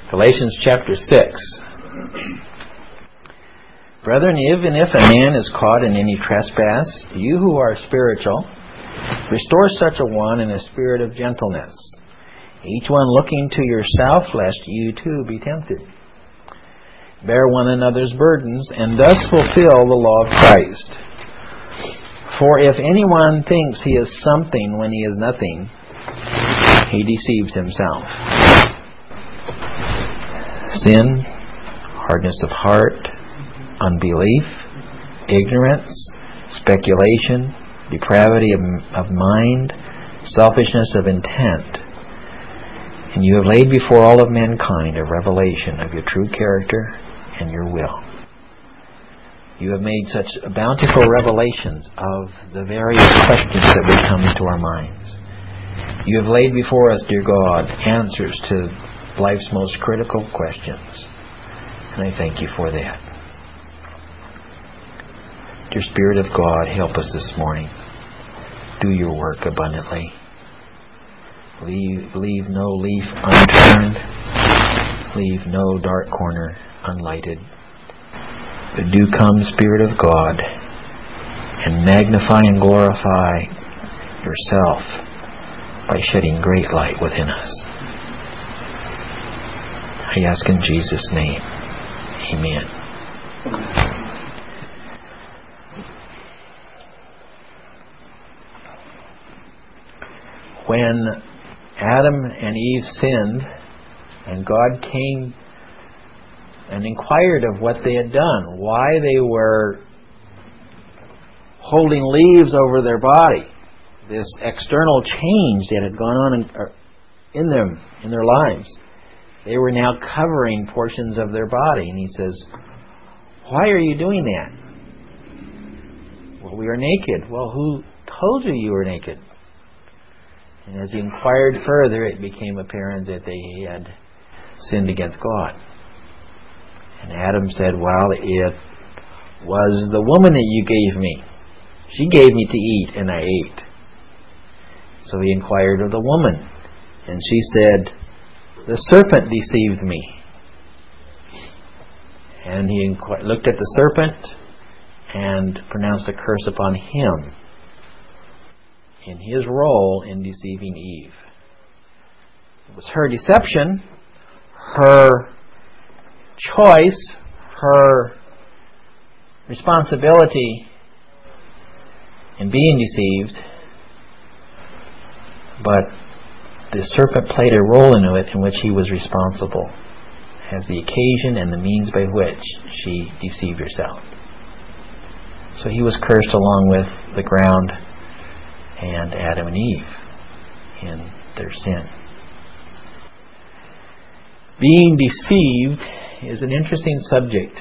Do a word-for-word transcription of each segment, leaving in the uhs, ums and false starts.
Galatians chapter six. Brethren, even if a man is caught in any trespass, you who are spiritual, restore such a one in a spirit of gentleness, each one looking to yourself, lest you too be tempted. Bear one another's burdens, and thus fulfill the law of Christ. For if anyone thinks he is something when he is nothing, he deceives himself. Sin, hardness of heart, unbelief, ignorance, speculation, depravity of, of mind, selfishness of intent. And you have laid before all of mankind a revelation of your true character and your will. You have made such bountiful revelations of the various questions that would come into our minds. You have laid before us, dear God, answers to life's most critical questions. And I thank you for that. Dear Spirit of God, help us this morning. Do your work abundantly. Leave, leave no leaf unturned. Leave no dark corner unlighted. But do come, Spirit of God, and magnify and glorify yourself by shedding great light within us. I ask in Jesus' name. Amen. When Adam and Eve sinned, and God came and inquired of what they had done, why they were holding leaves over their body, this external change that had gone on in, in them, in their lives. They were now covering portions of their body. And he says, why are you doing that? Well, we are naked. Well, who told you you were naked? And as he inquired further, it became apparent that they had sinned against God. And Adam said, well, it was the woman that you gave me. She gave me to eat, and I ate. So he inquired of the woman. And she said, the serpent deceived me. And he inqu- looked at the serpent and pronounced a curse upon him in his role in deceiving Eve. It was her deception, her choice, her responsibility in being deceived, but the serpent played a role in it in which he was responsible as the occasion and the means by which she deceived herself. So he was cursed along with the ground and Adam and Eve in their sin. Being deceived is an interesting subject.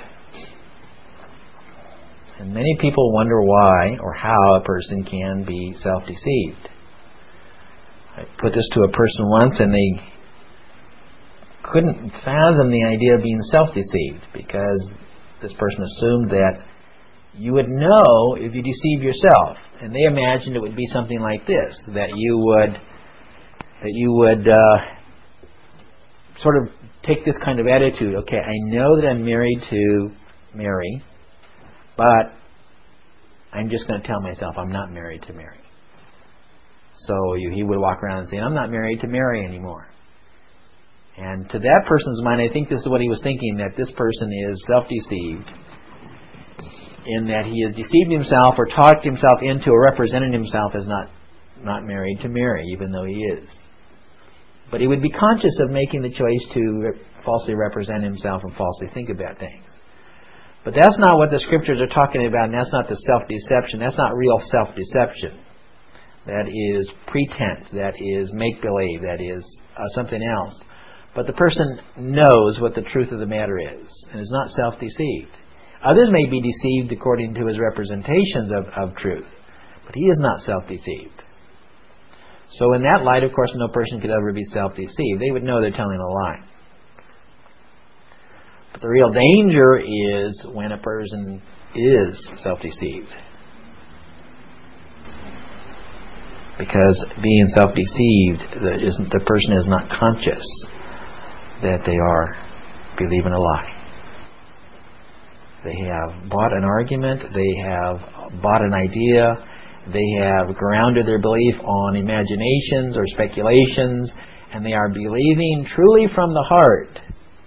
And many people wonder why or how a person can be self-deceived. I put this to a person once and they couldn't fathom the idea of being self-deceived because this person assumed that you would know if you deceive yourself. And they imagined it would be something like this, that you would that you would uh, sort of take this kind of attitude. Okay, I know that I'm married to Mary, but I'm just going to tell myself I'm not married to Mary. So you, he would walk around and say, I'm not married to Mary anymore. And to that person's mind, I think this is what he was thinking, that this person is self-deceived in that he has deceived himself or talked himself into or represented himself as not, not married to Mary, even though he is. But he would be conscious of making the choice to re- falsely represent himself and falsely think about things. But that's not what the Scriptures are talking about, and that's not the self-deception. That's not real self-deception. That is pretense. That is make-believe. That is uh, something else. But the person knows what the truth of the matter is and is not self-deceived. Others may be deceived according to his representations of, of truth, but he is not self-deceived. So in that light, of course, no person could ever be self-deceived. They would know they're telling a lie. But the real danger is when a person is self-deceived. Because being self-deceived, the, the person is not conscious that they are believing a lie. They have bought an argument, they have bought an idea, they have grounded their belief on imaginations or speculations, and they are believing truly from the heart,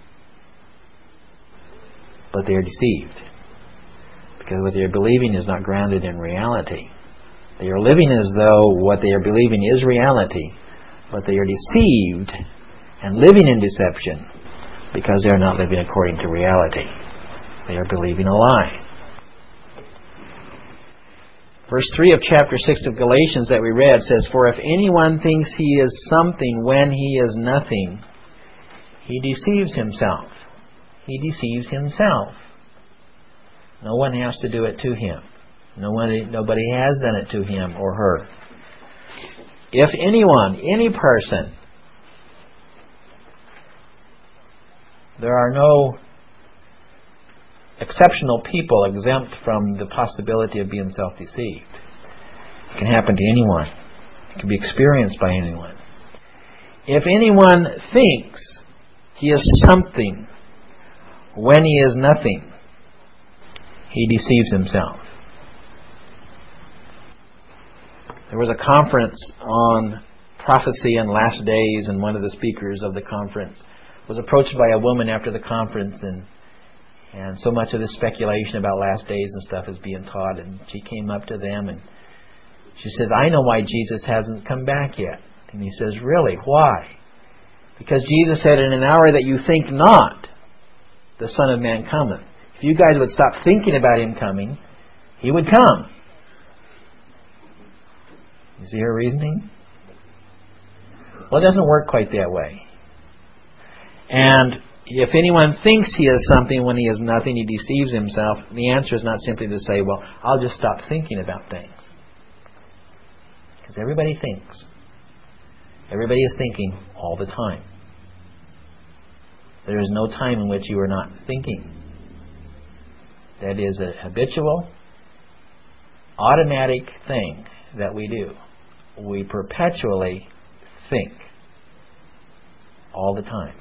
but they are deceived. Because what they are believing is not grounded in reality. They are living as though what they are believing is reality, but they are deceived and living in deception because they are not living according to reality. They are believing a lie. Verse three of chapter six of Galatians that we read says, "For if anyone thinks he is something when he is nothing, he deceives himself." He deceives himself. No one has to do it to him. No one, nobody has done it to him or her. If anyone, any person, there are no exceptional people exempt from the possibility of being self-deceived. It can happen to anyone. It can be experienced by anyone. If anyone thinks he is something when he is nothing, he deceives himself. There was a conference on prophecy and last days, and one of the speakers of the conference was approached by a woman after the conference, and And so much of this speculation about last days and stuff is being taught. And she came up to them and she says, "I know why Jesus hasn't come back yet." And he says, "Really? Why?" "Because Jesus said, in an hour that you think not, the Son of Man cometh." If you guys would stop thinking about Him coming, He would come. You see her reasoning? Well, it doesn't work quite that way. And if anyone thinks he is something when he is nothing, he deceives himself. The answer is not simply to say, well, I'll just stop thinking about things. Because everybody thinks. Everybody is thinking all the time. There is no time in which you are not thinking. That is a habitual, automatic thing that we do. We perpetually think all the time.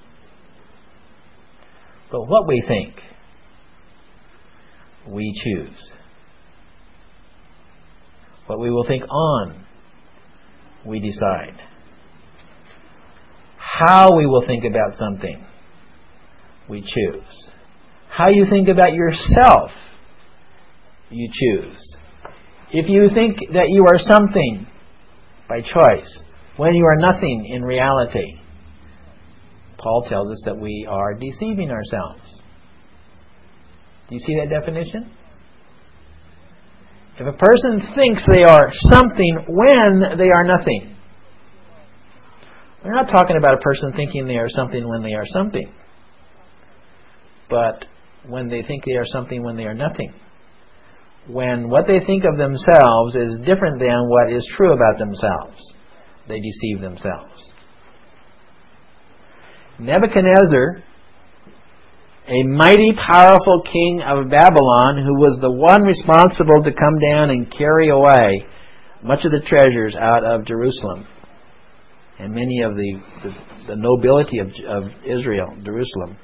But what we think, we choose. What we will think on, we decide. How we will think about something, we choose. How you think about yourself, you choose. If you think that you are something by choice, when you are nothing in reality, Paul tells us that we are deceiving ourselves. Do you see that definition? If a person thinks they are something when they are nothing, we're not talking about a person thinking they are something when they are something, but when they think they are something when they are nothing. When what they think of themselves is different than what is true about themselves, they deceive themselves. Nebuchadnezzar, a mighty, powerful king of Babylon, who was the one responsible to come down and carry away much of the treasures out of Jerusalem, and many of the, the, the nobility of, of Israel, Jerusalem.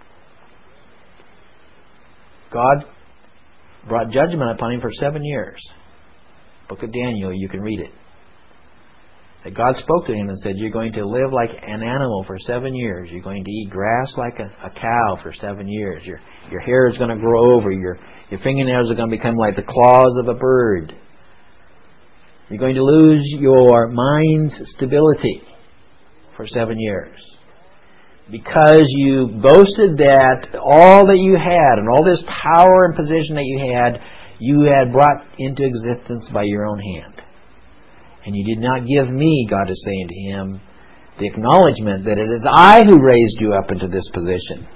God brought judgment upon him for seven years. Book of Daniel, you can read it. That God spoke to him and said, you're going to live like an animal for seven years. You're going to eat grass like a, a cow for seven years. Your your hair is going to grow over. Your, your fingernails are going to become like the claws of a bird. You're going to lose your mind's stability for seven years. Because you boasted that all that you had and all this power and position that you had, you had brought into existence by your own hand. And you did not give me, God is saying to him, the acknowledgement that it is I who raised you up into this position.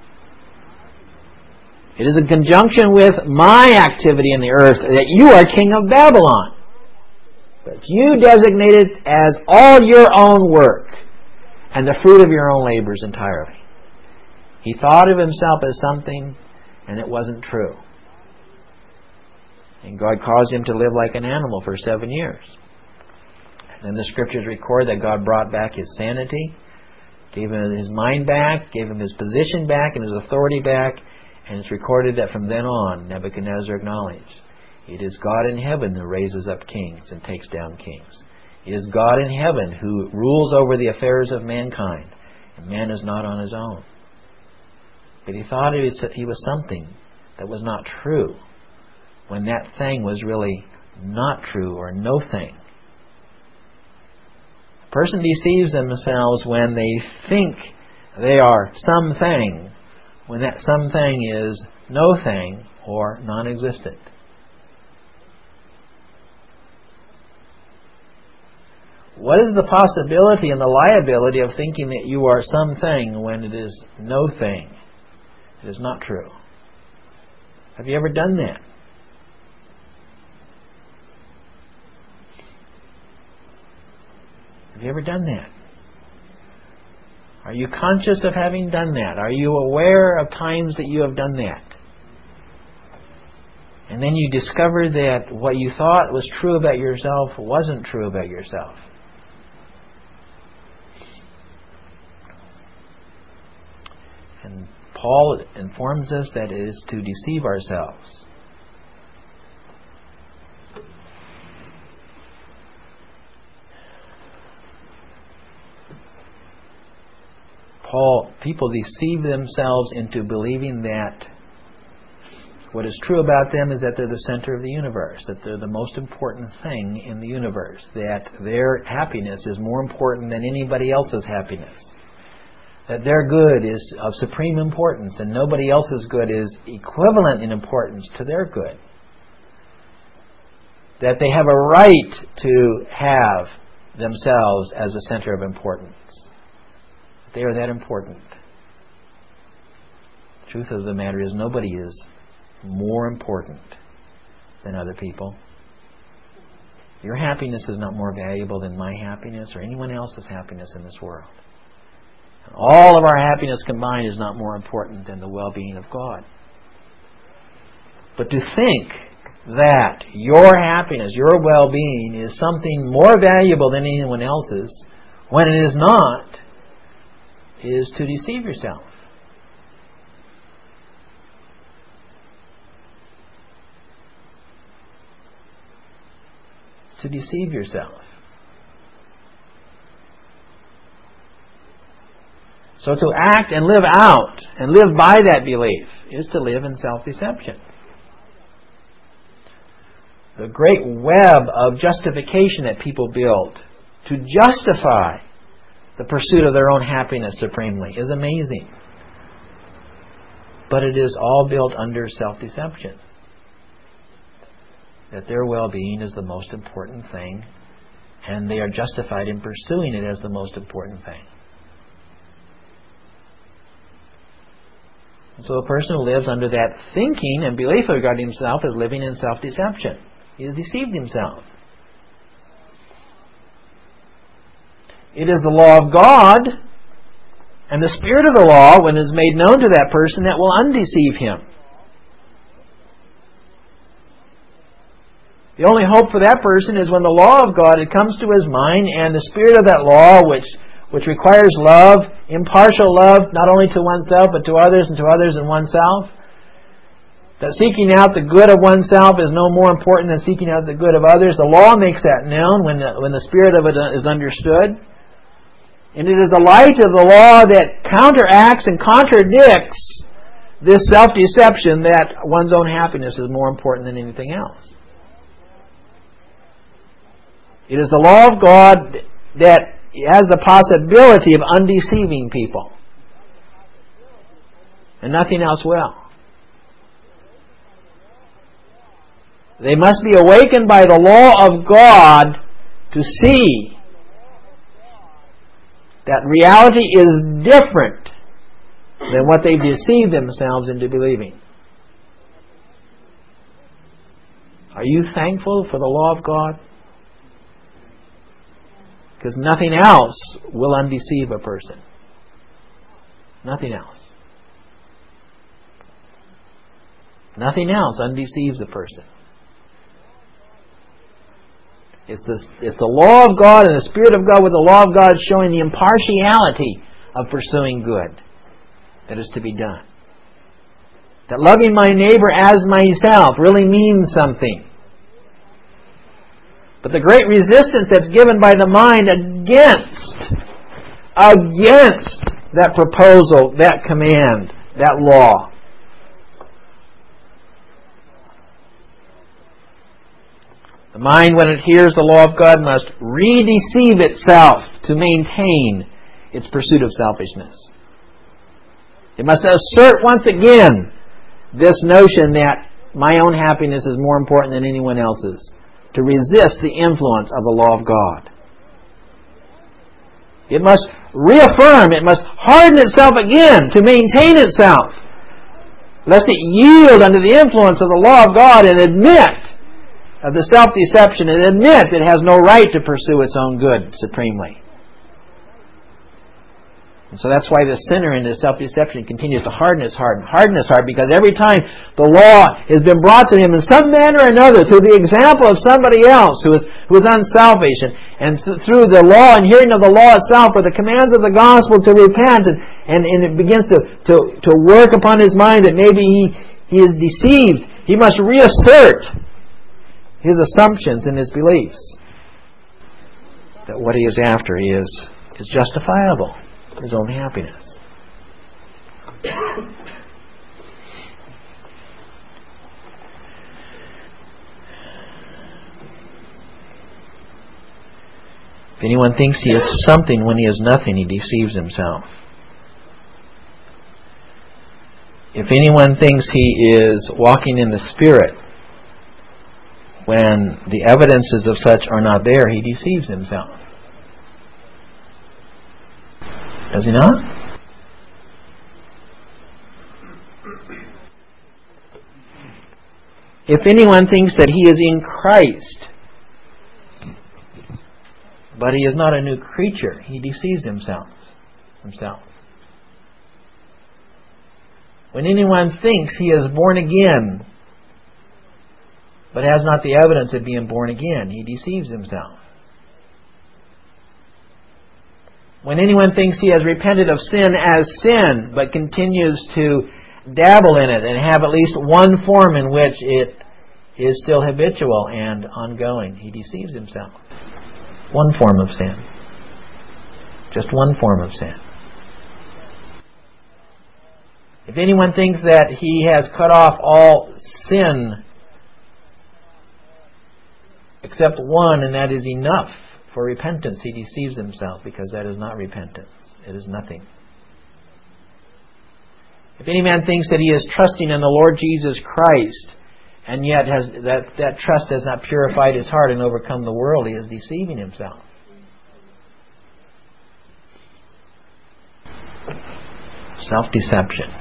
It is in conjunction with my activity in the earth that you are king of Babylon. But you designate it as all your own work and the fruit of your own labors entirely. He thought of himself as something, and it wasn't true. And God caused him to live like an animal for seven years. And the scriptures record that God brought back his sanity, gave him his mind back, gave him his position back and his authority back, and it's recorded that from then on, Nebuchadnezzar acknowledged, it is God in heaven who raises up kings and takes down kings. It is God in heaven who rules over the affairs of mankind, and man is not on his own. But he thought he was, he was something that was not true, when that thing was really not true or no thing. A person deceives themselves when they think they are something, when that something is no thing or non-existent. What is the possibility and the liability of thinking that you are something when it is no thing? It is not true. Have you ever done that? Have you ever done that? Are you conscious of having done that? Are you aware of times that you have done that? And then you discover that what you thought was true about yourself wasn't true about yourself. And Paul informs us that it is to deceive ourselves. Paul, people deceive themselves into believing that what is true about them is that they're the center of the universe, that they're the most important thing in the universe, that their happiness is more important than anybody else's happiness, that their good is of supreme importance and nobody else's good is equivalent in importance to their good, that they have a right to have themselves as a center of importance. They are that important. The truth of the matter is nobody is more important than other people. Your happiness is not more valuable than my happiness or anyone else's happiness in this world. And all of our happiness combined is not more important than the well-being of God. But to think that your happiness, your well-being is something more valuable than anyone else's when it is not, is to deceive yourself. To deceive yourself. So to act and live out and live by that belief is to live in self-deception. The great web of justification that people build to justify the pursuit of their own happiness supremely is amazing. But it is all built under self-deception. That their well-being is the most important thing, and they are justified in pursuing it as the most important thing. And so a person who lives under that thinking and belief regarding himself is living in self-deception. He has deceived himself. It is the law of God and the spirit of the law, when it is made known to that person, that will undeceive him. The only hope for that person is when the law of God, it comes to his mind, and the spirit of that law, which which requires love, impartial love, not only to oneself, but to others, and to others and oneself. That seeking out the good of oneself is no more important than seeking out the good of others. The law makes that known when the, when the spirit of it is understood. And it is the light of the law that counteracts and contradicts this self-deception that one's own happiness is more important than anything else. It is the law of God that has the possibility of undeceiving people. And nothing else will. They must be awakened by the law of God to see that reality is different than what they've deceived themselves into believing. Are you thankful for the law of God? Because nothing else will undeceive a person. Nothing else. Nothing else undeceives a person. It's the, it's the law of God and the Spirit of God, with the law of God showing the impartiality of pursuing good that is to be done. That loving my neighbor as myself really means something. But the great resistance that's given by the mind against, against that proposal, that command, that law. The mind, when it hears the law of God, must re-deceive itself to maintain its pursuit of selfishness. It must assert once again this notion that my own happiness is more important than anyone else's, to resist the influence of the law of God. It must reaffirm, it must harden itself again to maintain itself, lest it yield under the influence of the law of God and admit of the self-deception and admit it has no right to pursue its own good supremely. And so that's why the sinner in his self-deception continues to harden his heart and harden his heart, because every time the law has been brought to him in some manner or another through the example of somebody else who is who is unselfish, and, and through the law and hearing of the law itself or the commands of the gospel to repent, and, and, and it begins to, to, to work upon his mind that maybe he, he is deceived, he must reassert his assumptions and his beliefs that what he is after is, is justifiable. His own happiness. If anyone thinks he is something when he is nothing, he deceives himself. If anyone thinks he is walking in the Spirit when the evidences of such are not there, he deceives himself. Does he not? If anyone thinks that he is in Christ, but he is not a new creature, he deceives himself. himself. When anyone thinks he is born again, but has not the evidence of being born again, he deceives himself. When anyone thinks he has repented of sin as sin, but continues to dabble in it and have at least one form in which it is still habitual and ongoing, he deceives himself. One form of sin. Just one form of sin. If anyone thinks that he has cut off all sin except one, and that is enough for repentance, he deceives himself, because that is not repentance. It is nothing. If any man thinks that he is trusting in the Lord Jesus Christ, and yet has that, that trust has not purified his heart and overcome the world, he is deceiving himself. Self-deception.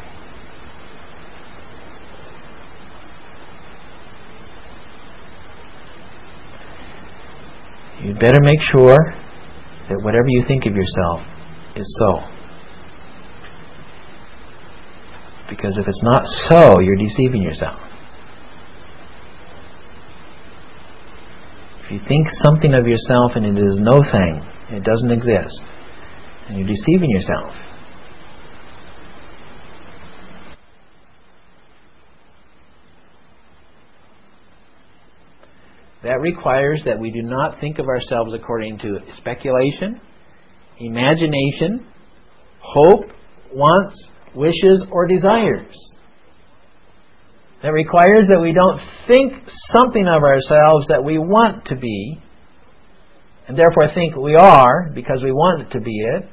You'd better make sure that whatever you think of yourself is so. Because if it's not so, you're deceiving yourself. If you think something of yourself and it is no thing, it doesn't exist, and you're deceiving yourself. That requires that we do not think of ourselves according to speculation, imagination, hope, wants, wishes, or desires. That requires that we don't think something of ourselves that we want to be, and therefore think we are because we want it to be it.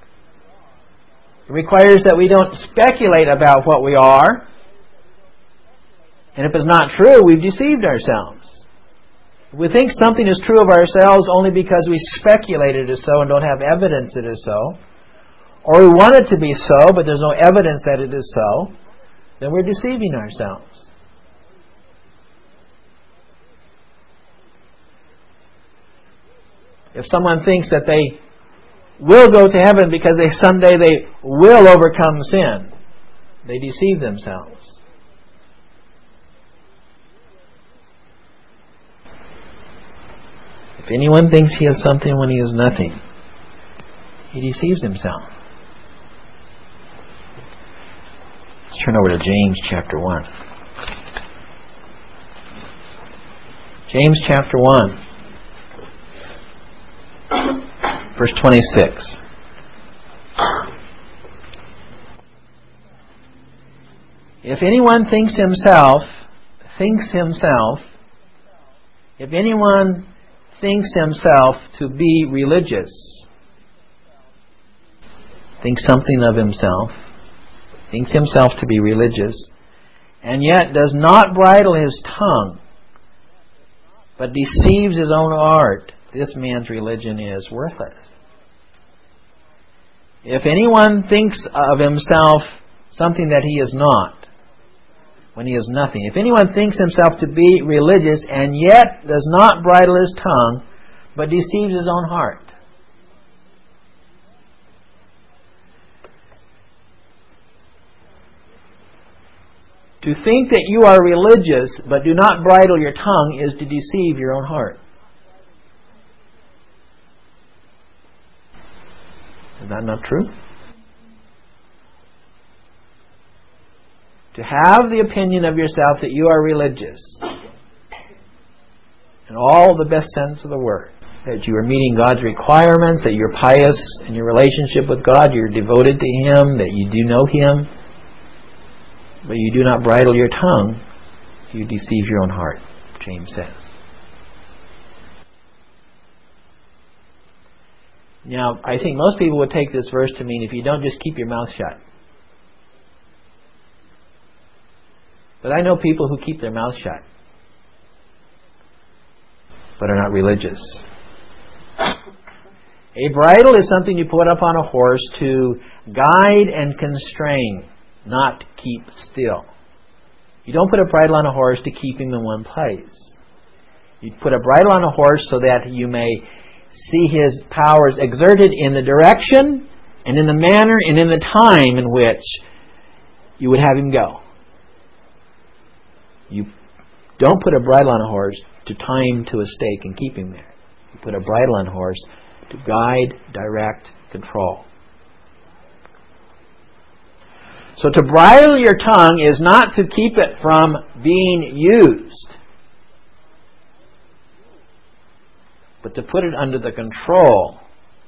It requires that we don't speculate about what we are, and if it's not true, we've deceived ourselves. We think something is true of ourselves only because we speculate it is so and don't have evidence it is so, or we want it to be so but there's no evidence that it is so, then we're deceiving ourselves. If someone thinks that they will go to heaven because they someday they will overcome sin, they deceive themselves. If anyone thinks he has something when he has nothing, he deceives himself. Let's turn over to James chapter one. James chapter one, verse twenty-six. If anyone thinks himself, thinks himself, if anyone thinks himself to be religious, thinks something of himself, thinks himself to be religious, and yet does not bridle his tongue, but deceives his own heart, this man's religion is worthless. If anyone thinks of himself something that he is not, when he is nothing. If anyone thinks himself to be religious and yet does not bridle his tongue, but deceives his own heart. To think that you are religious but do not bridle your tongue is to deceive your own heart. Is that not true? To have the opinion of yourself that you are religious, in all the best sense of the word, that you are meeting God's requirements, that you're pious in your relationship with God, you're devoted to Him, that you do know Him, but you do not bridle your tongue, you deceive your own heart, James says. Now, I think most people would take this verse to mean if you don't just keep your mouth shut. But I know people who keep their mouth shut, but are not religious. A bridle is something you put up on a horse to guide and constrain, not keep still. You don't put a bridle on a horse to keep him in one place. You put a bridle on a horse so that you may see his powers exerted in the direction and in the manner and in the time in which you would have him go. You don't put a bridle on a horse to tie him to a stake and keep him there. You put a bridle on a horse to guide, direct, control. So to bridle your tongue is not to keep it from being used, but to put it under the control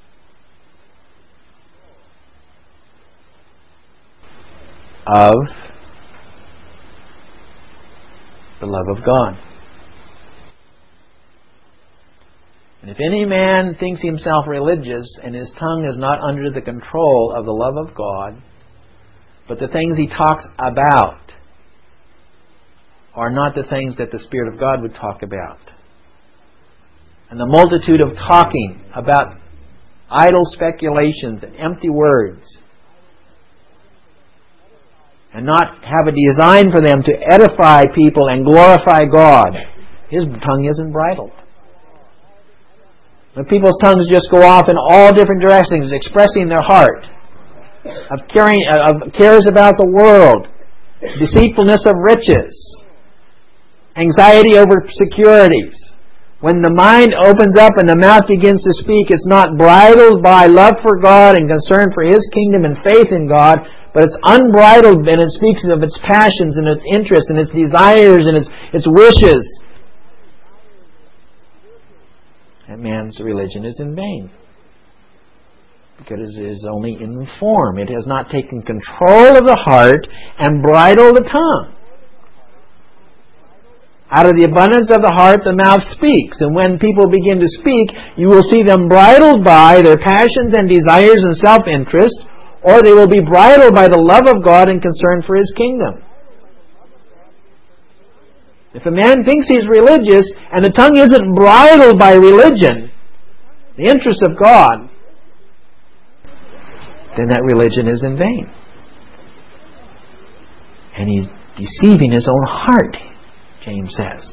of the love of God. And if any man thinks himself religious and his tongue is not under the control of the love of God, but the things he talks about are not the things that the Spirit of God would talk about, and the multitude of talking about idle speculations and empty words, and not have a design for them to edify people and glorify God, his tongue isn't bridled. When people's tongues just go off in all different directions, expressing their heart, of caring, of cares about the world, deceitfulness of riches, anxiety over securities. When the mind opens up and the mouth begins to speak, it's not bridled by love for God and concern for His kingdom and faith in God, but it's unbridled and it speaks of its passions and its interests and its desires and its, its wishes. That man's religion is in vain, because it is only in form. It has not taken control of the heart and bridled the tongue. Out of the abundance of the heart, the mouth speaks. And when people begin to speak, you will see them bridled by their passions and desires and self-interest, or they will be bridled by the love of God and concern for His kingdom. If a man thinks he's religious and the tongue isn't bridled by religion, the interest of God, then that religion is in vain. And he's deceiving his own heart, James says.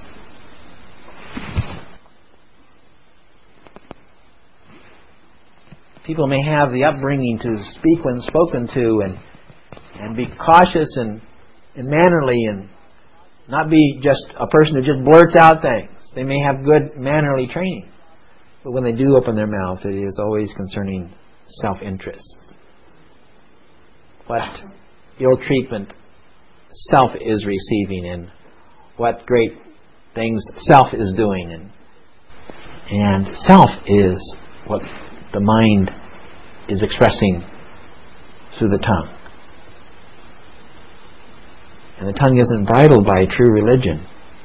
People may have the upbringing to speak when spoken to and and be cautious and, and mannerly and not be just a person who just blurts out things. They may have good mannerly training. But when they do open their mouth, it is always concerning self-interest. What ill treatment self is receiving and what great things self is doing. And, and self is what the mind is expressing through the tongue. And the tongue isn't bridled by true religion.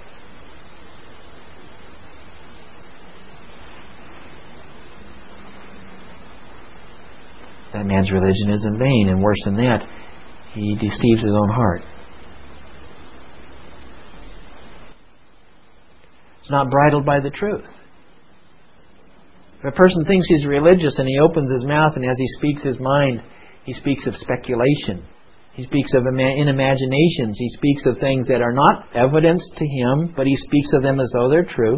That man's religion is in vain, and worse than that, he deceives his own heart. It's not bridled by the truth. If a person thinks he's religious and he opens his mouth and as he speaks his mind, he speaks of speculation. He speaks of in imaginations. He speaks of things that are not evidence to him, but he speaks of them as though they're true.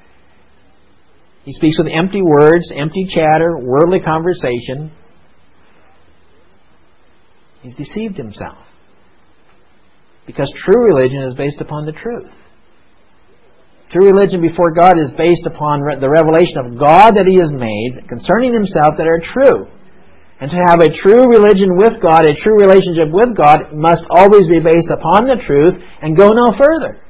He speaks with empty words, empty chatter, worldly conversation. He's deceived himself. Because true religion is based upon the truth. True religion before God is based upon the revelation of God that He has made concerning Himself that are true. And to have a true religion with God, a true relationship with God, must always be based upon the truth and go no further.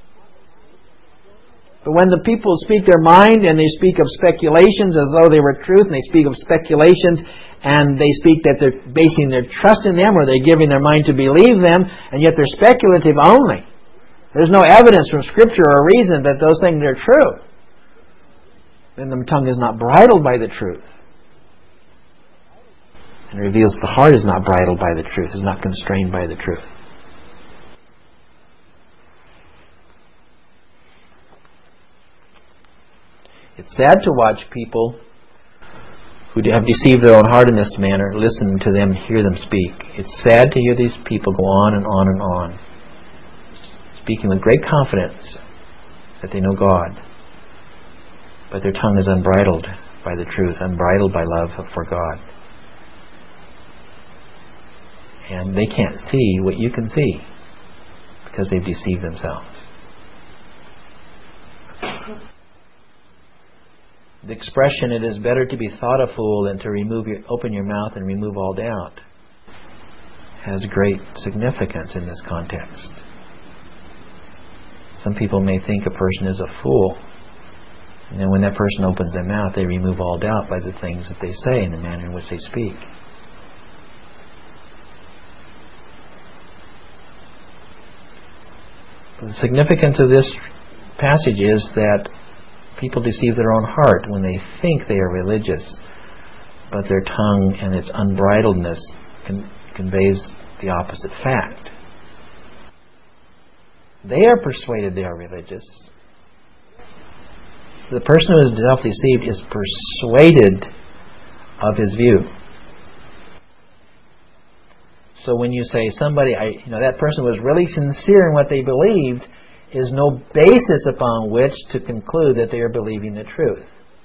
But when the people speak their mind and they speak of speculations as though they were truth, and they speak of speculations and they speak that they're basing their trust in them or they're giving their mind to believe them, and yet they're speculative only. There's no evidence from Scripture or reason that those things are true. Then the tongue is not bridled by the truth. And reveals the heart is not bridled by the truth, is not constrained by the truth. It's sad to watch people who have deceived their own heart in this manner, listen to them, hear them speak. It's sad to hear these people go on and on and on, speaking with great confidence that they know God, but their tongue is unbridled by the truth, unbridled by love for God. And they can't see what you can see because they've deceived themselves. The expression, "it is better to be thought a fool than to remove your, open your mouth and remove all doubt," has great significance in this context. Some people may think a person is a fool, and then when that person opens their mouth, they remove all doubt by the things that they say and the manner in which they speak. The significance of this passage is that people deceive their own heart when they think they are religious, but their tongue and its unbridledness con- conveys the opposite fact. They are persuaded they are religious. The person who is self-deceived is persuaded of his view. So when you say somebody, I, you know, that person was really sincere in what they believed, is no basis upon which to conclude that they are believing the truth.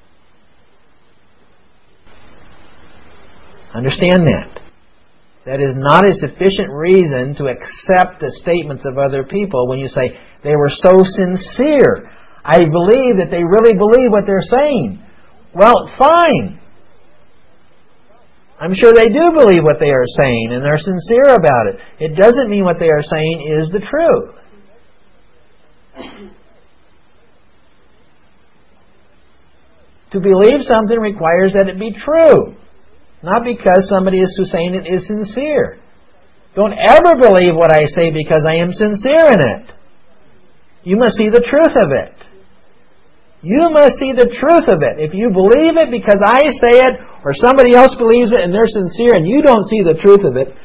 Understand that. That is not a sufficient reason to accept the statements of other people when you say, they were so sincere. I believe that they really believe what they're saying. Well, fine. I'm sure they do believe what they are saying and they're sincere about it. It doesn't mean what they are saying is the truth. To believe something requires that it be true, not because somebody is saying it is sincere. Don't ever believe what I say because I am sincere in it. You must see the truth of it. You must see the truth of it. If you believe it because I say it, or somebody else believes it and they're sincere and you don't see the truth of it,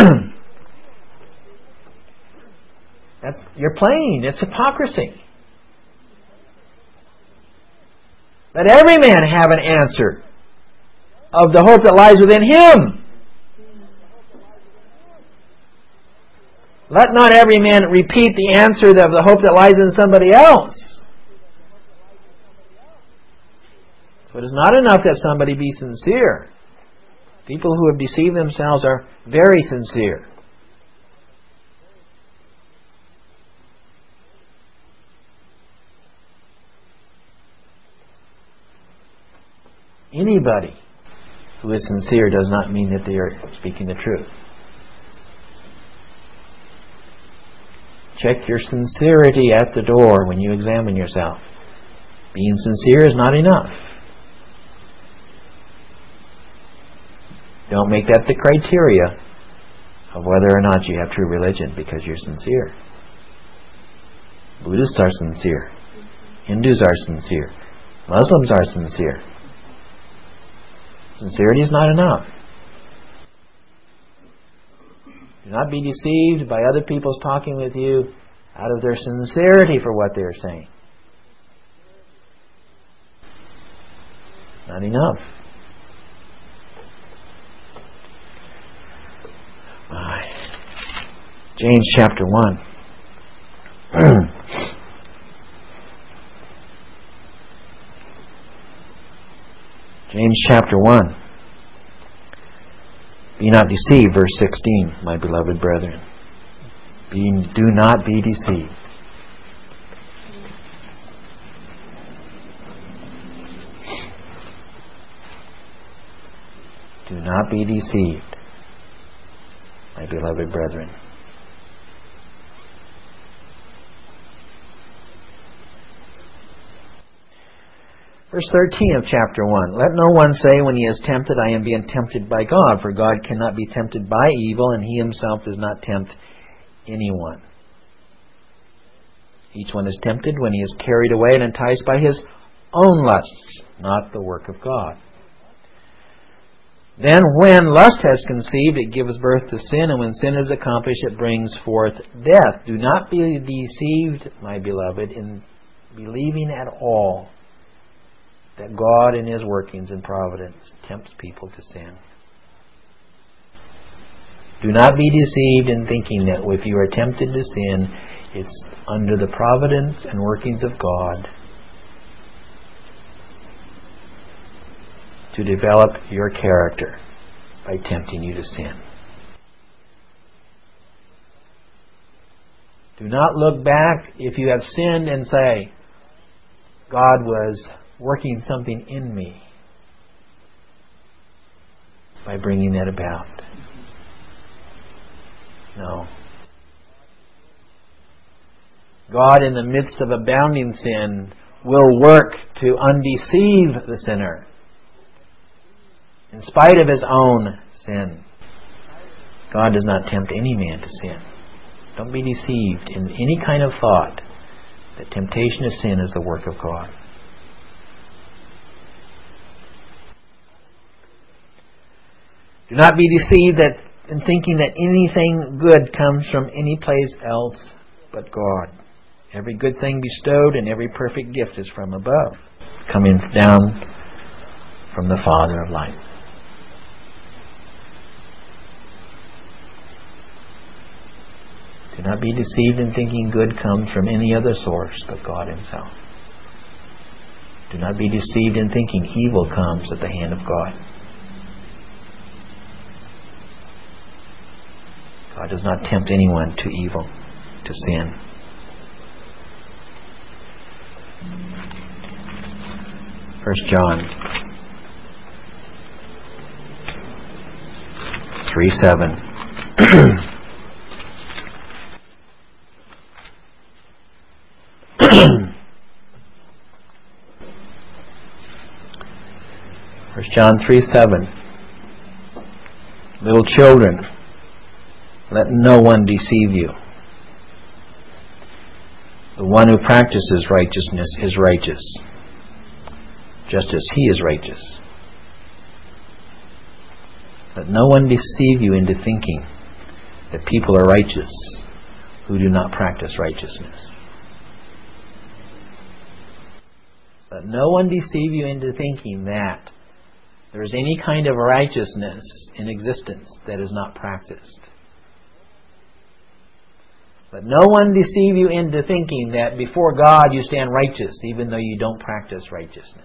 that's, you're playing. It's hypocrisy. Let every man have an answer of the hope that lies within him. Let not every man repeat the answer of the hope that lies in somebody else. So it is not enough that somebody be sincere. People who have deceived themselves are very sincere. Anybody who is sincere does not mean that they are speaking the truth. Check your sincerity at the door when you examine yourself. Being sincere is not enough. Don't make that the criteria of whether or not you have true religion because you're sincere. Buddhists are sincere. Hindus are sincere. Muslims are sincere. Sincerity is not enough. Do not be deceived by other people's talking with you out of their sincerity for what they're saying. Not enough. James chapter one. James chapter one. Be not deceived, verse sixteen, my beloved brethren. Be, do not be deceived. Do not be deceived, my beloved brethren. Verse thirteen of chapter one. Let no one say when he is tempted, I am being tempted by God, for God cannot be tempted by evil, and He Himself does not tempt anyone. Each one is tempted when he is carried away and enticed by his own lusts, not the work of God. Then when lust has conceived, it gives birth to sin, and when sin is accomplished, it brings forth death. Do not be deceived, my beloved, in believing at all that God in His workings and providence tempts people to sin. Do not be deceived in thinking that if you are tempted to sin, it's under the providence and workings of God to develop your character by tempting you to sin. Do not look back if you have sinned and say, God was working something in me by bringing that about. No. God, in the midst of abounding sin, will work to undeceive the sinner in spite of his own sin. God does not tempt any man to sin. Don't be deceived in any kind of thought that temptation to sin is the work of God. Do not be deceived that in thinking that anything good comes from any place else but God. Every good thing bestowed and every perfect gift is from above, coming down from the Father of light. Do not be deceived in thinking good comes from any other source but God Himself. Do not be deceived in thinking evil comes at the hand of God. God does not tempt anyone to evil, to sin. First John three seven. First John three seven. Little children, let no one deceive you. The one who practices righteousness is righteous, just as he is righteous. Let no one deceive you into thinking that people are righteous who do not practice righteousness. Let no one deceive you into thinking that there is any kind of righteousness in existence that is not practiced. Let no one deceive you into thinking that before God you stand righteous even though you don't practice righteousness.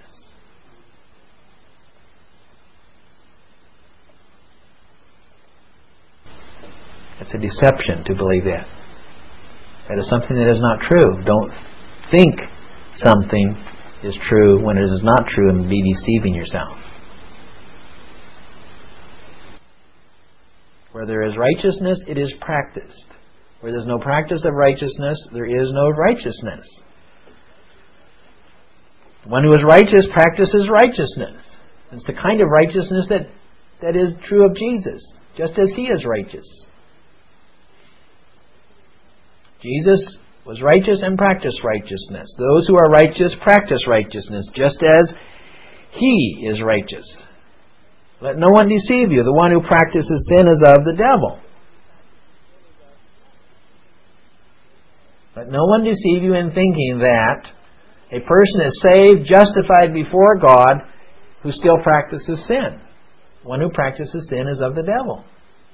It's a deception to believe that. That is something that is not true. Don't think something is true when it is not true and be deceiving yourself. Where there is righteousness, it is practiced. Where there's no practice of righteousness, there is no righteousness. The one who is righteous practices righteousness. It's the kind of righteousness that, that is true of Jesus, just as He is righteous. Jesus was righteous and practiced righteousness. Those who are righteous practice righteousness, just as He is righteous. Let no one deceive you. The one who practices sin is of the devil. Let no one deceive you in thinking that a person is saved, justified before God, who still practices sin. One who practices sin is of the devil.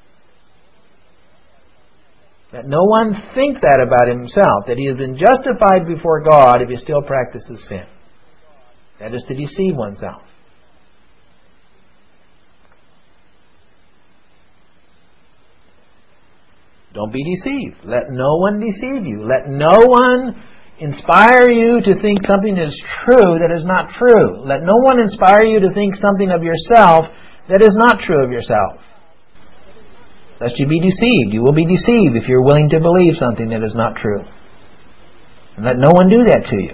Let no one think that about himself, that he has been justified before God if he still practices sin. That is to deceive oneself. Don't be deceived. Let no one deceive you. Let no one inspire you to think something is true that is not true. Let no one inspire you to think something of yourself that is not true of yourself. Lest you be deceived. You will be deceived if you're willing to believe something that is not true. And let no one do that to you.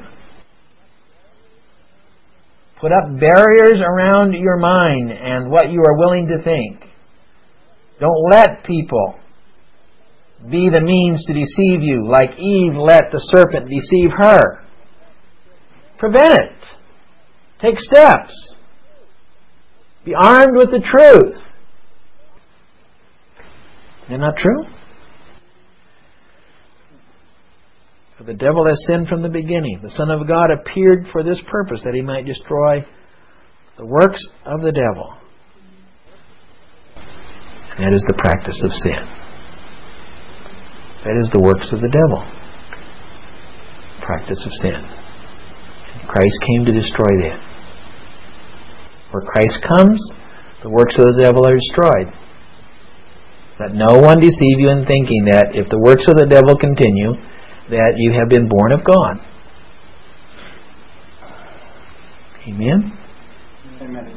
Put up barriers around your mind and what you are willing to think. Don't let people be the means to deceive you, like Eve let the serpent deceive her. Prevent it. Take steps. Be armed with the truth. Is that not true? For the devil has sinned from the beginning. The Son of God appeared for this purpose, that He might destroy the works of the devil. And that is the practice of sin. That is the works of the devil. Practice of sin. And Christ came to destroy that. Where Christ comes, the works of the devil are destroyed. Let no one deceive you in thinking that if the works of the devil continue, that you have been born of God. Amen? Amen.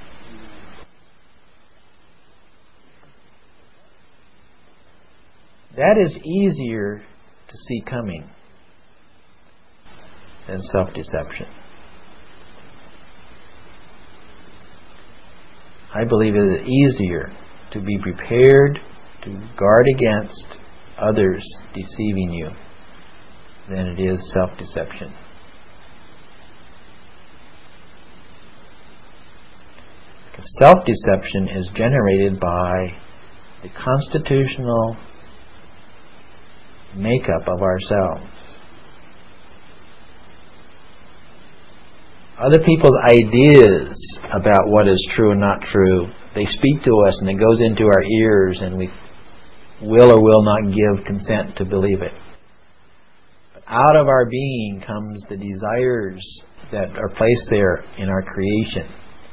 That is easier to see coming than self-deception. I believe it is easier to be prepared to guard against others deceiving you than it is self-deception. Because self-deception is generated by the constitutional makeup of ourselves. Other people's ideas about what is true and not true, they speak to us and it goes into our ears and we will or will not give consent to believe it. But out of our being comes the desires that are placed there in our creation,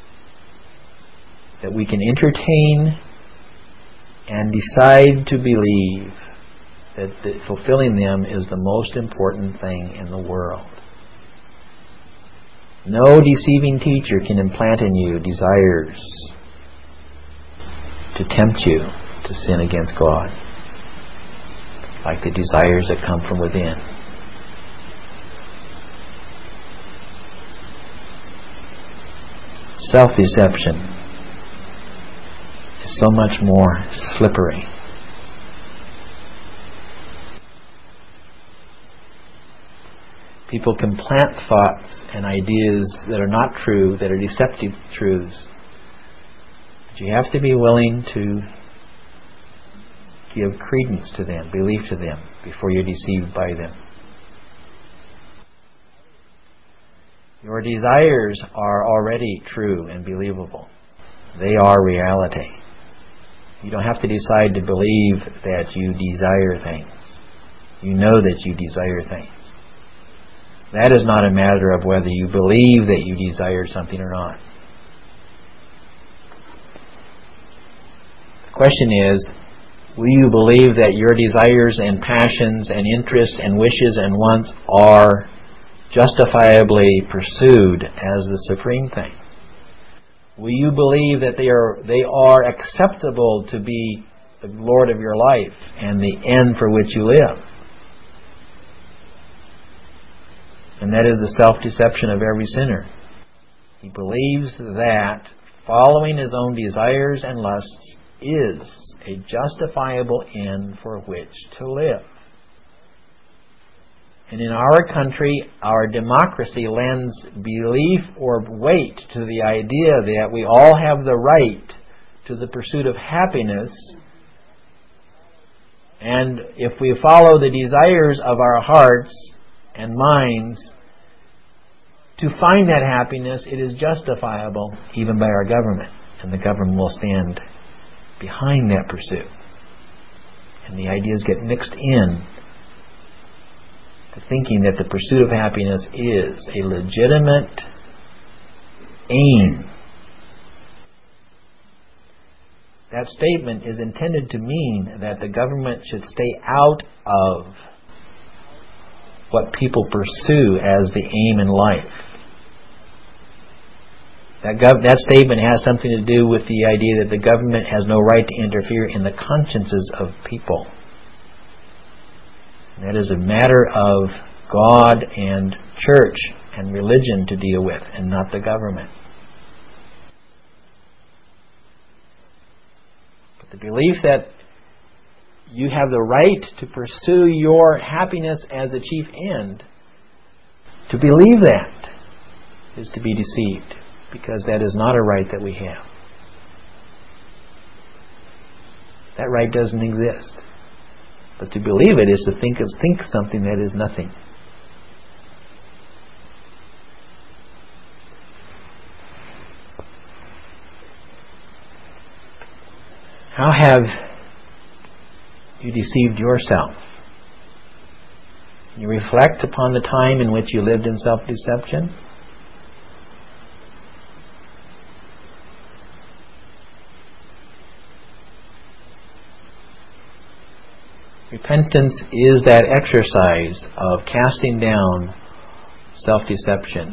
that we can entertain and decide to believe that, that fulfilling them is the most important thing in the world. No deceiving teacher can implant in you desires to tempt you to sin against God, like the desires that come from within. Self-deception is so much more slippery. People can plant thoughts and ideas that are not true, that are deceptive truths. But you have to be willing to give credence to them, belief to them, before you're deceived by them. Your desires are already true and believable. They are reality. You don't have to decide to believe that you desire things. You know that you desire things. That is not a matter of whether you believe that you desire something or not. The question is, will you believe that your desires and passions and interests and wishes and wants are justifiably pursued as the supreme thing? Will you believe that they are they are acceptable to be the Lord of your life and the end for which you live. And that is the self-deception of every sinner. He believes that following his own desires and lusts is a justifiable end for which to live. And in our country, our democracy lends belief or weight to the idea that we all have the right to the pursuit of happiness, and if we follow the desires of our hearts and minds to find that happiness, it is justifiable even by our government, and the government will stand behind that pursuit. And the ideas get mixed in to thinking that the pursuit of happiness is a legitimate aim. That statement is intended to mean that the government should stay out of what people pursue as the aim in life. That, gov- that statement has something to do with the idea that the government has no right to interfere in the consciences of people. That is a matter of God and church and religion to deal with, and not the government. But the belief that you have the right to pursue your happiness as the chief end, to believe that is to be deceived, because that is not a right that we have. That right doesn't exist. But to believe it is to think of think something that is nothing. How have you deceived yourself? You reflect upon the time in which you lived in self-deception. Repentance is that exercise of casting down self-deception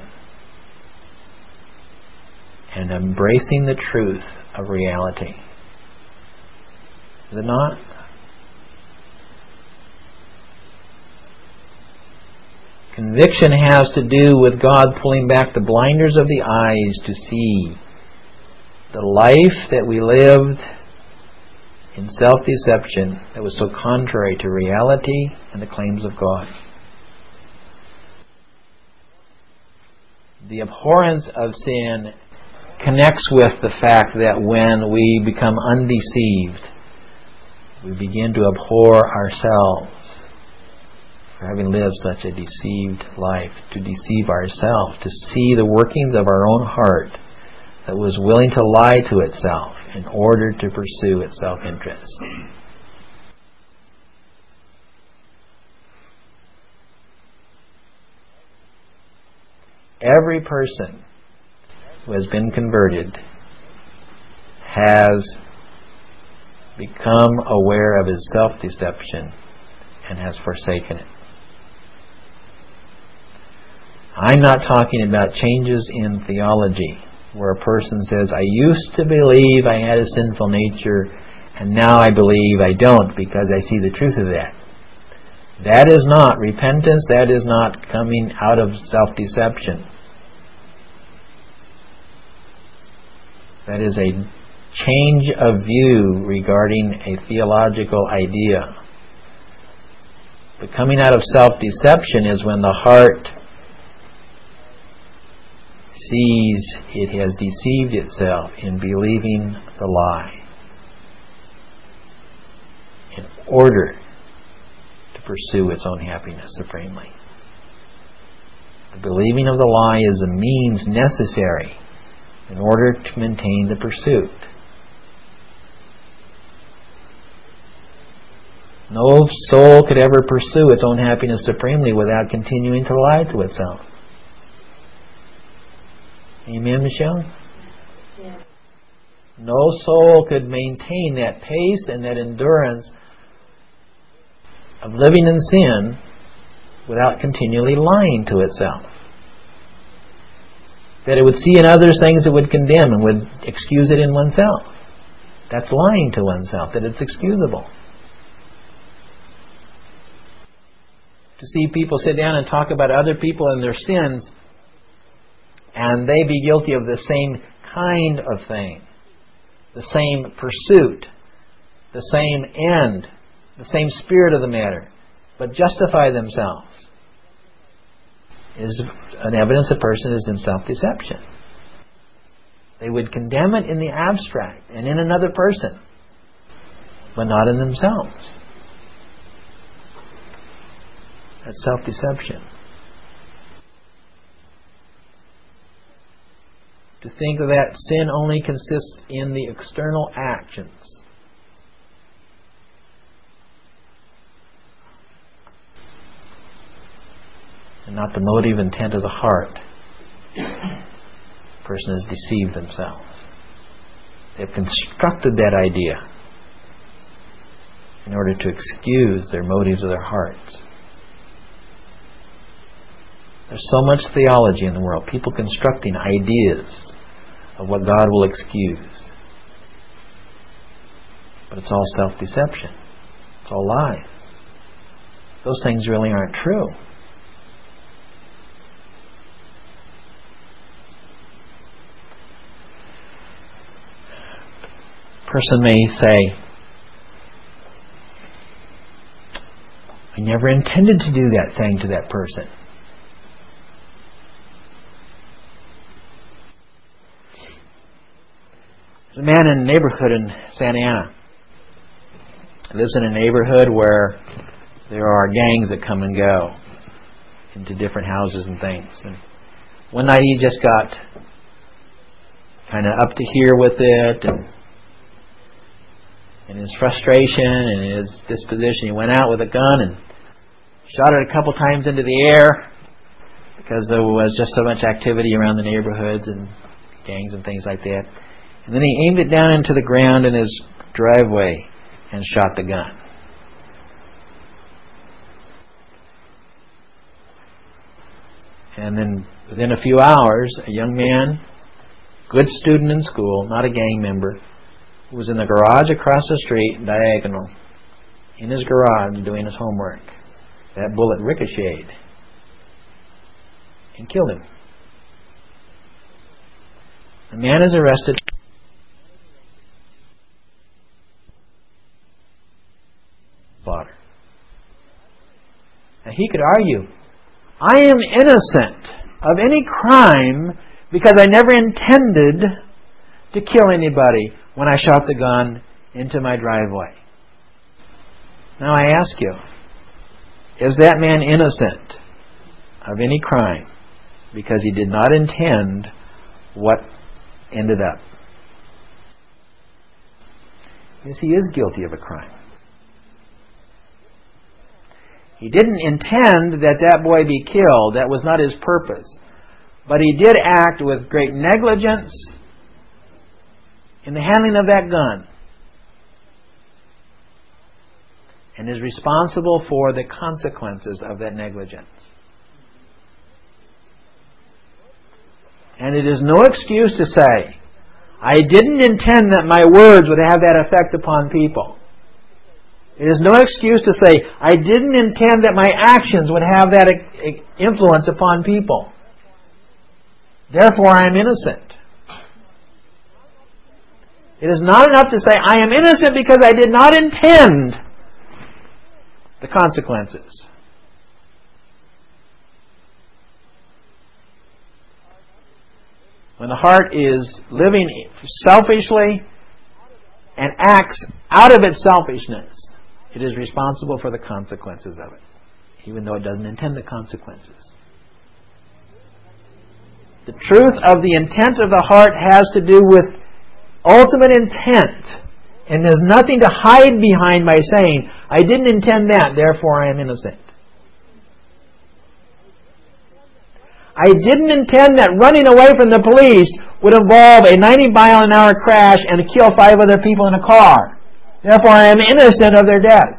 and embracing the truth of reality. Is it not? Conviction has to do with God pulling back the blinders of the eyes to see the life that we lived in self-deception that was so contrary to reality and the claims of God. The abhorrence of sin connects with the fact that when we become undeceived, we begin to abhor ourselves for having lived such a deceived life, to deceive ourselves, to see the workings of our own heart that was willing to lie to itself in order to pursue its self-interest. Every person who has been converted has become aware of his self-deception and has forsaken it. I'm not talking about changes in theology, where a person says, I used to believe I had a sinful nature, and now I believe I don't because I see the truth of that. That is not repentance. That is not coming out of self-deception. That is a change of view regarding a theological idea. But coming out of self-deception is when the heart sees it has deceived itself in believing the lie in order to pursue its own happiness supremely. The believing of the lie is a means necessary in order to maintain the pursuit. No soul could ever pursue its own happiness supremely without continuing to lie to itself. Amen, Michelle? Yeah. No soul could maintain that pace and that endurance of living in sin without continually lying to itself. That it would see in others things it would condemn and would excuse it in oneself. That's lying to oneself, that it's excusable. To see people sit down and talk about other people and their sins, and they be guilty of the same kind of thing, the same pursuit, the same end, the same spirit of the matter, but justify themselves, is an evidence a person is in self-deception. They would condemn it in the abstract and in another person, but not in themselves. That's self-deception. To think that sin only consists in the external actions. And not the motive intent of the heart. The person has deceived themselves. They've constructed that idea in order to excuse their motives of their hearts. There's so much theology in the world, people constructing ideas of what God will excuse. But it's all self-deception. It's all lies. Those things really aren't true. A person may say, I never intended to do that thing to that person. There's a man in a neighborhood in Santa Ana. He lives in a neighborhood where there are gangs that come and go into different houses and things. And one night he just got kind of up to here with it, and in his frustration and in his disposition, he went out with a gun and shot it a couple times into the air because there was just so much activity around the neighborhoods and gangs and things like that. And then he aimed it down into the ground in his driveway and shot the gun. And then within a few hours, a young man, good student in school, not a gang member, who was in the garage across the street, diagonal, in his garage doing his homework. That bullet ricocheted and killed him. The man is arrested. Slaughter. Now he could argue, I am innocent of any crime because I never intended to kill anybody when I shot the gun into my driveway. Now I ask you, is that man innocent of any crime because he did not intend what ended up? Yes, he is guilty of a crime. He didn't intend that that boy be killed. That was not his purpose. But he did act with great negligence in the handling of that gun, and is responsible for the consequences of that negligence. And it is no excuse to say, I didn't intend that my words would have that effect upon people. It is no excuse to say, I didn't intend that my actions would have that influence upon people. Therefore, I am innocent. It is not enough to say, I am innocent because I did not intend the consequences. When the heart is living selfishly and acts out of its selfishness, it is responsible for the consequences of it, even though it doesn't intend the consequences. The truth of the intent of the heart has to do with ultimate intent, and there's nothing to hide behind by saying, I didn't intend that, therefore I am innocent. I didn't intend that running away from the police would involve a ninety mile an hour crash and kill five other people in a car. Therefore I am innocent of their deaths.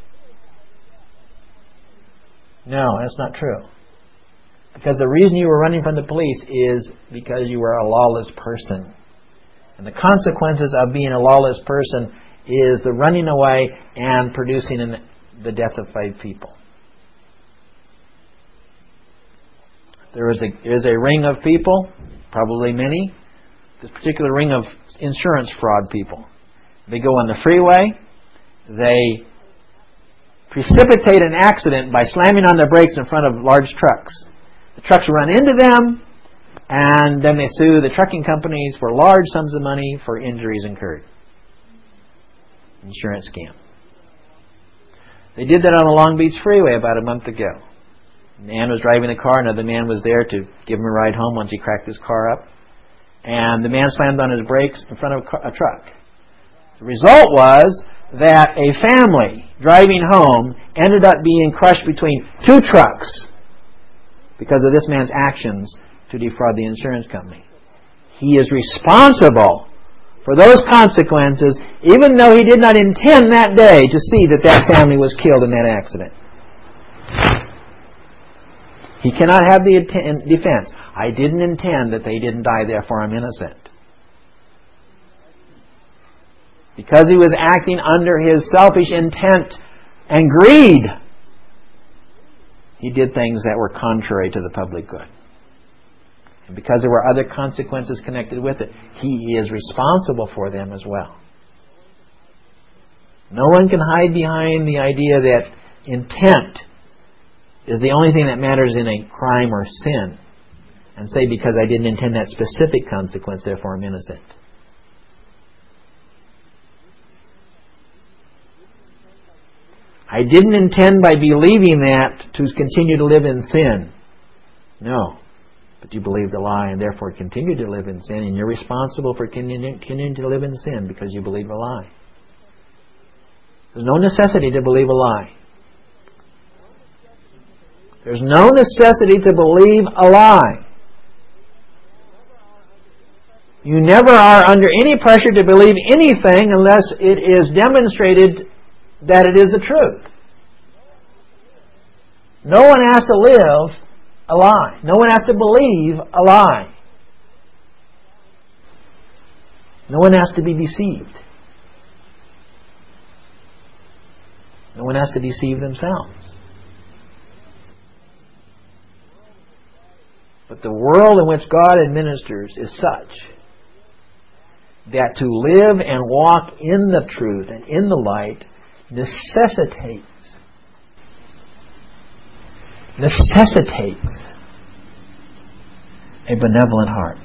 No, that's not true. Because the reason you were running from the police is because you were a lawless person. And the consequences of being a lawless person is the running away and producing an, the death of five people. There is a, there is a ring of people, probably many, this particular ring of insurance fraud people. They go on the freeway, they precipitate an accident by slamming on their brakes in front of large trucks. The trucks run into them, and then they sue the trucking companies for large sums of money for injuries incurred. Insurance scam. They did that on the Long Beach freeway about a month ago. A man was driving a car, another man was there to give him a ride home once he cracked his car up. And the man slammed on his brakes in front of a, car, a truck. The result was that a family driving home ended up being crushed between two trucks because of this man's actions to defraud the insurance company. He is responsible for those consequences, even though he did not intend that day to see that that family was killed in that accident. He cannot have the defense, I didn't intend that they didn't die, therefore I'm innocent. Because he was acting under his selfish intent and greed, he did things that were contrary to the public good. And because there were other consequences connected with it, he is responsible for them as well. No one can hide behind the idea that intent is the only thing that matters in a crime or sin and say, because I didn't intend that specific consequence, therefore I'm innocent. I didn't intend by believing that to continue to live in sin. No. But you believed a lie and therefore continue to live in sin, and you're responsible for continuing to live in sin because you believe a lie. There's no necessity to believe a lie. There's no necessity to believe a lie. You never are under any pressure to believe anything unless it is demonstrated that it is the truth. No one has to live a lie. No one has to believe a lie. No one has to be deceived. No one has to deceive themselves. But the world in which God administers is such that to live and walk in the truth and in the light necessitates necessitates a benevolent heart.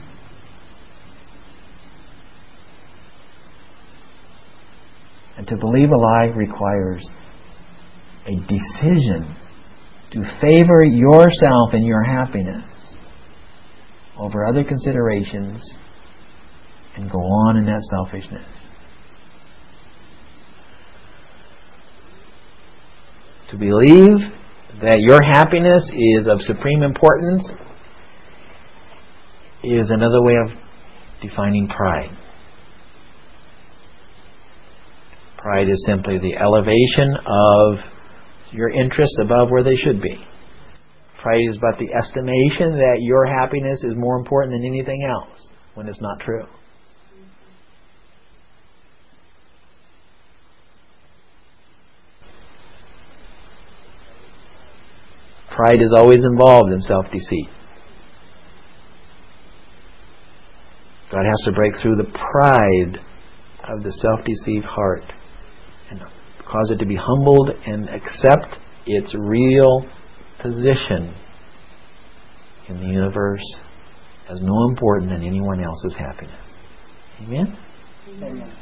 And to believe a lie requires a decision to favor yourself and your happiness over other considerations and go on in that selfishness. To believe that your happiness is of supreme importance is another way of defining pride. Pride is simply the elevation of your interests above where they should be. Pride is but the estimation that your happiness is more important than anything else, when it's not true. Pride is always involved in self-deceit. God has to break through the pride of the self-deceived heart and cause it to be humbled and accept its real position in the universe as no important than anyone else's happiness. Amen? Amen.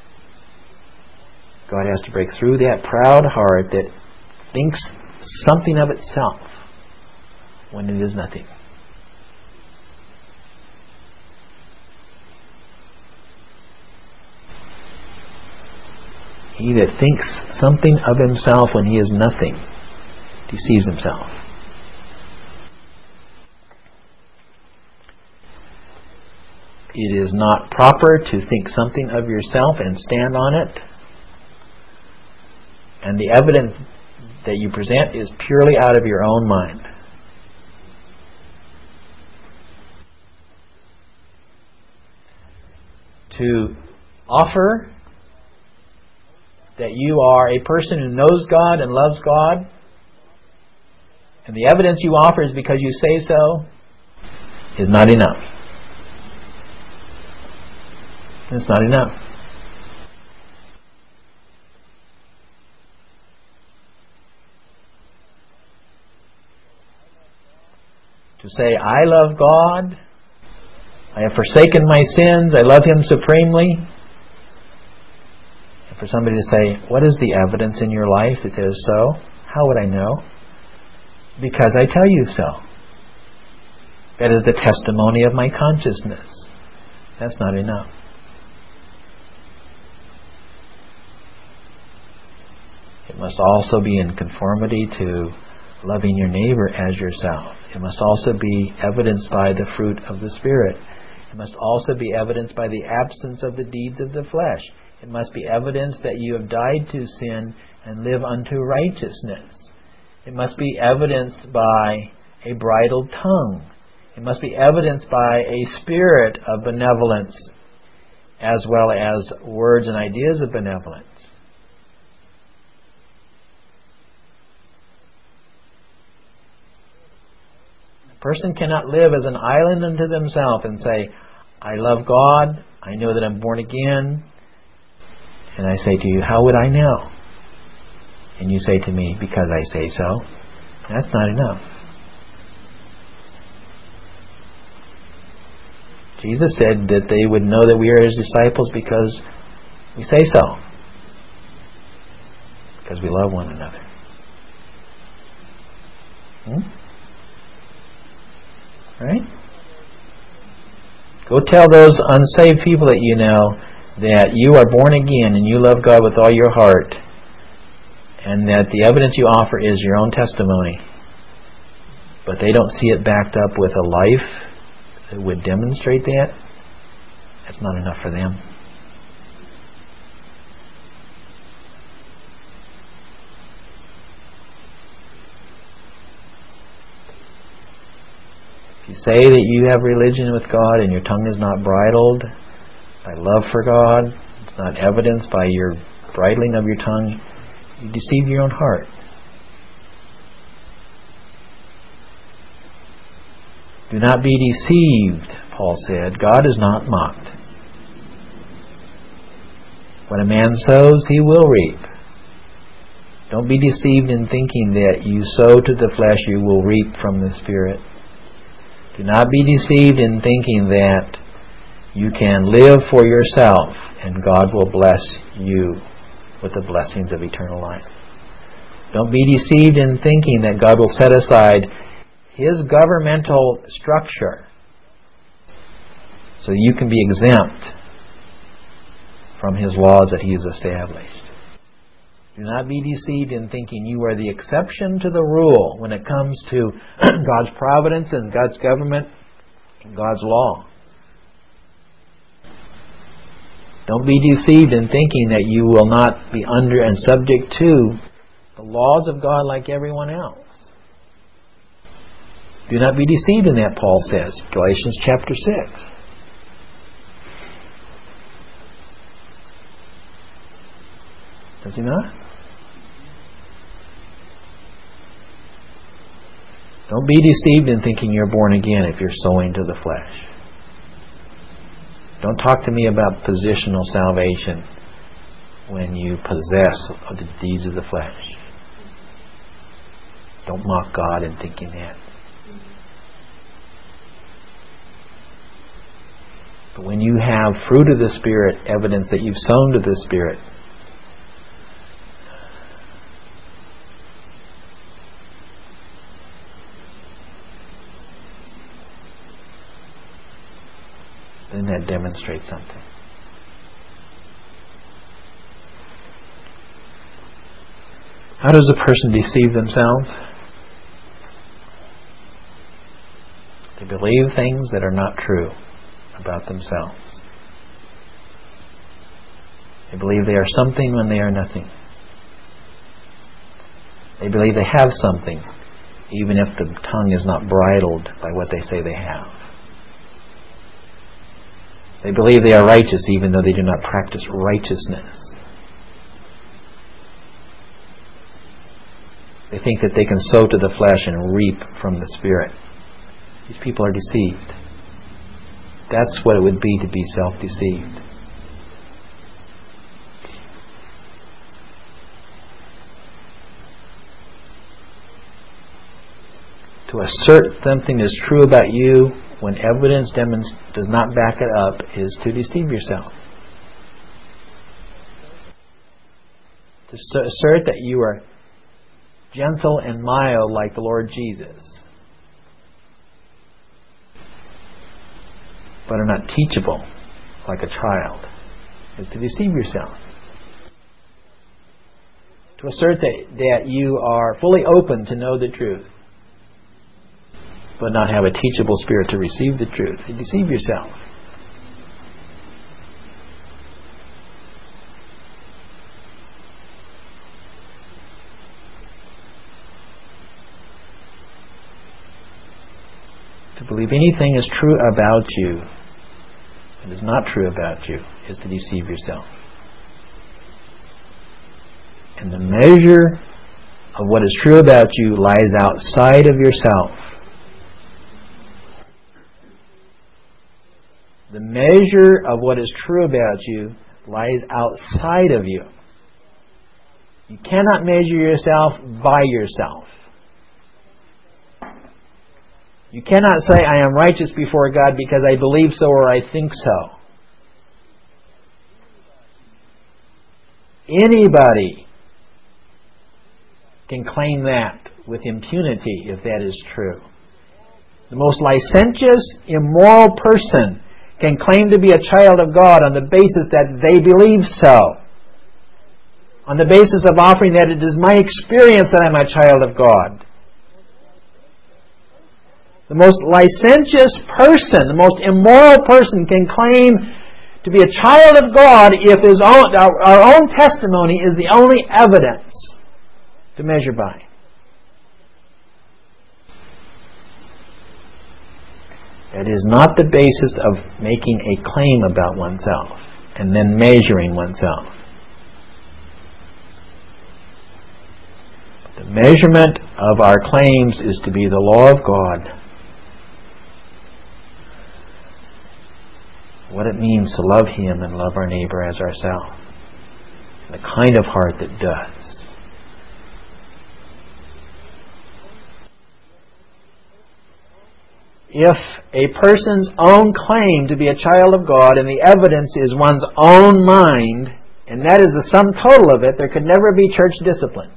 God has to break through that proud heart that thinks something of itself when it is nothing. He that thinks something of himself when he is nothing deceives himself. It is not proper to think something of yourself and stand on it. And the evidence that you present is purely out of your own mind. to offer that you are a person who knows God and loves God, and the evidence you offer is because you say so, is not enough. It's not enough. To say, I love God, I have forsaken my sins, I love Him supremely. And for somebody to say, what is the evidence in your life that it is so? How would I know? Because I tell you so. That is the testimony of my consciousness. That's not enough. It must also be in conformity to loving your neighbor as yourself. It must also be evidenced by the fruit of the Spirit. It must also be evidenced by the absence of the deeds of the flesh. It must be evidenced that you have died to sin and live unto righteousness. It must be evidenced by a bridled tongue. It must be evidenced by a spirit of benevolence as well as words and ideas of benevolence. A person cannot live as an island unto themselves and say, I love God, I know that I'm born again, and I say to you, how would I know? And you say to me, because I say so. That's not enough. Jesus said that they would know that we are His disciples because we say so. Because we love one another. Hmm? Right? Go tell those unsaved people that you know that you are born again and you love God with all your heart, and that the evidence you offer is your own testimony, but they don't see it backed up with a life that would demonstrate that. That's not enough for them. If you say that you have religion with God and your tongue is not bridled by love for God, it's not evidenced by your bridling of your tongue, you deceive your own heart. Do not be deceived, Paul said. God is not mocked. When a man sows, he will reap. Don't be deceived in thinking that you sow to the flesh, you will reap from the Spirit. Do not be deceived in thinking that you can live for yourself and God will bless you with the blessings of eternal life. Don't be deceived in thinking that God will set aside His governmental structure so you can be exempt from His laws that He has established. Do not be deceived in thinking you are the exception to the rule when it comes to God's providence and God's government and God's law. Don't be deceived in thinking that you will not be under and subject to the laws of God like everyone else. Do not be deceived in that, Paul says, Galatians chapter six. Does he not? Don't be deceived in thinking you're born again if you're sowing to the flesh. Don't talk to me about positional salvation when you possess the deeds of the flesh. Don't mock God in thinking that. But when you have fruit of the Spirit, evidence that you've sown to the Spirit, then that demonstrates something. How does a person deceive themselves? They believe things that are not true about themselves. They believe they are something when they are nothing. They believe they have something, even if the tongue is not bridled by what they say they have. They believe they are righteous even though they do not practice righteousness. They think that they can sow to the flesh and reap from the Spirit. These people are deceived. That's what it would be to be self-deceived. To assert something is true about you when evidence demonst- does not back it up is to deceive yourself. To assert that you are gentle and mild like the Lord Jesus, but are not teachable like a child, is to deceive yourself. To assert that, that you are fully open to know the truth, but not have a teachable spirit to receive the truth, you deceive yourself. To believe anything is true about you and is not true about you is to deceive yourself. And the measure of what is true about you lies outside of yourself. The measure of what is true about you lies outside of you. You cannot measure yourself by yourself. You cannot say, I am righteous before God because I believe so or I think so. Anybody can claim that with impunity if that is true. The most licentious, immoral person can claim to be a child of God on the basis that they believe so. On the basis of offering that it is my experience that I'm a child of God. The most licentious person, the most immoral person can claim to be a child of God if his own, our, our own testimony is the only evidence to measure by. That is not the basis of making a claim about oneself and then measuring oneself. The measurement of our claims is to be the law of God. What it means to love Him and love our neighbor as ourselves. The kind of heart that does. If a person's own claim to be a child of God and the evidence is one's own mind, and that is the sum total of it, there could never be church discipline.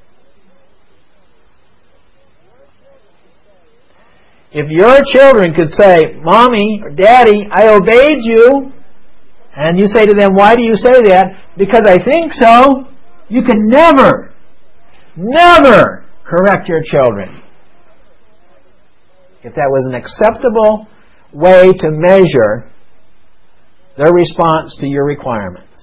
If your children could say, Mommy or Daddy, I obeyed you, and you say to them, why do you say that? Because I think so. You can never, never correct your children. If that was an acceptable way to measure their response to your requirements.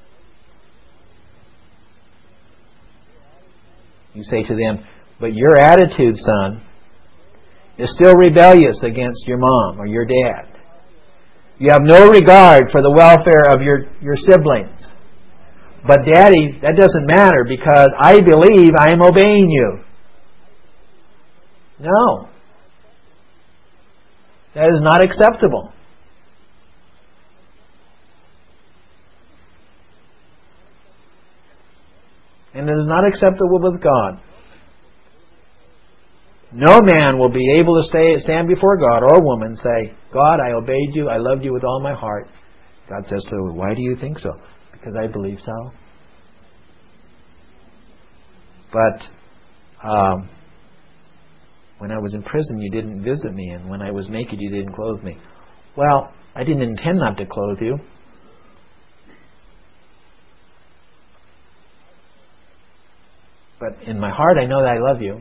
You say to them, but your attitude, son, is still rebellious against your mom or your dad. You have no regard for the welfare of your, your siblings. But Daddy, that doesn't matter because I believe I am obeying you. No. That is not acceptable. And it is not acceptable with God. No man will be able to stay, stand before God or woman and say, God, I obeyed you, I loved you with all my heart. God says to them, why do you think so? Because I believe so. But um, when I was in prison, you didn't visit me, and when I was naked, you didn't clothe me. Well, I didn't intend not to clothe you. But in my heart, I know that I love you.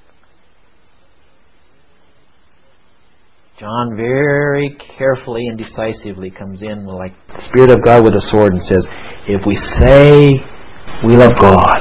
John very carefully and decisively comes in like the Spirit of God with a sword and says, if we say we love God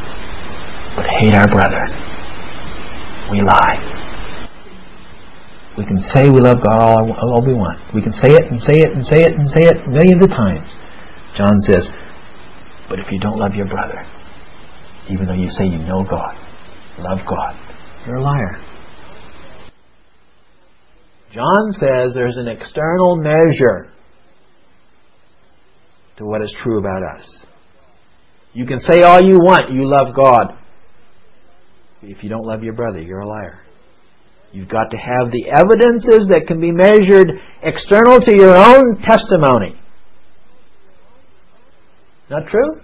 but hate our brother, we lie. We can say we love God all, all we want. We can say it and say it and say it and say it millions of times. John says, but if you don't love your brother, even though you say you know God, love God, you're a liar. John says there's an external measure to what is true about us. You can say all you want, you love God. If you don't love your brother, you're a liar. You've got to have the evidences that can be measured external to your own testimony. Not true?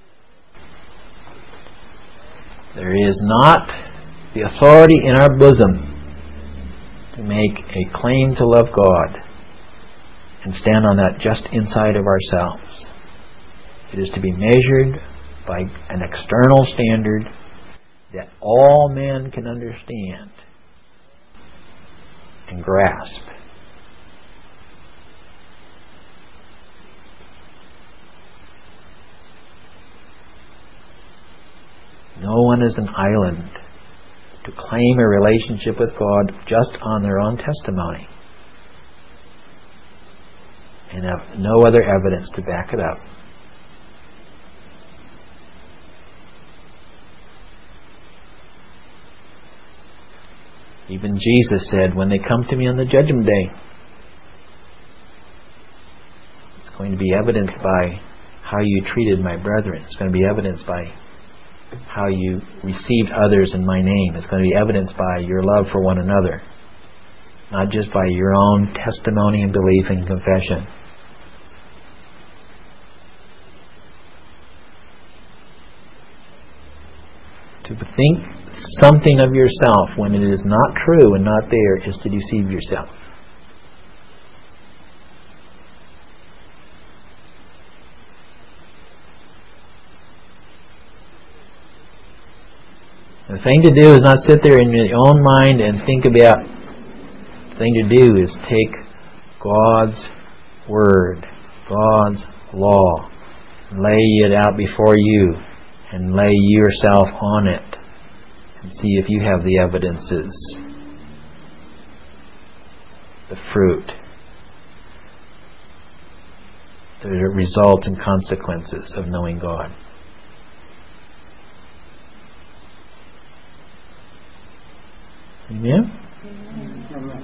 There is not the authority in our bosom to make a claim to love God and stand on that just inside of ourselves. It is to be measured by an external standard that all men can understand and grasp. No one is an island to claim a relationship with God just on their own testimony and have no other evidence to back it up. Even Jesus said, when they come to me on the judgment day, it's going to be evidenced by how you treated my brethren. It's going to be evidenced by how you received others in my name. It's going to be evidenced by your love for one another, not just by your own testimony and belief and confession. To think something of yourself when it is not true and not there is to deceive yourself. The thing to do is not sit there in your own mind and think about. The thing to do is take God's Word, God's law, lay it out before you, and lay yourself on it, and see if you have the evidences, the fruit, the results and consequences of knowing God. Amen? Amen.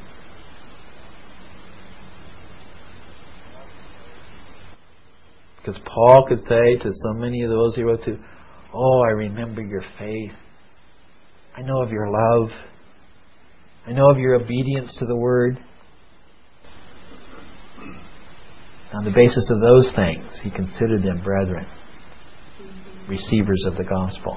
Because Paul could say to so many of those he wrote to, oh, I remember your faith. I know of your love. I know of your obedience to the Word. On the basis of those things, he considered them brethren, receivers of the gospel.